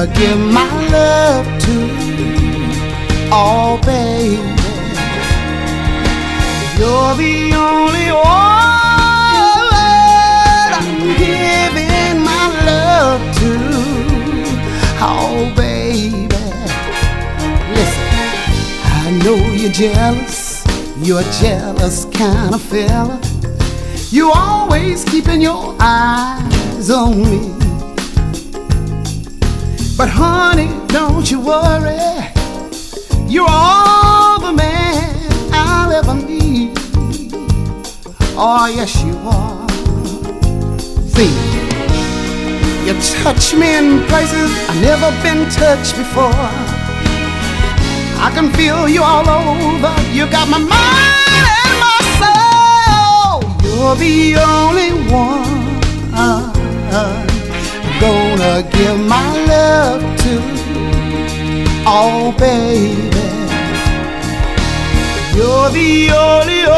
gonna give my love to. Oh, baby, you're the only one I'm giving my love to. Oh, baby, listen, I know you're jealous. You're a jealous kind of fella. You always keeping your eyes on me. But honey, don't you worry, you're all the man I'll ever need. Oh yes you are. See, you touch me in places I've never been touched before. I can feel you all over. You got my mind and my soul. You're the only one I'm gonna give my love to. Oh baby, you're the only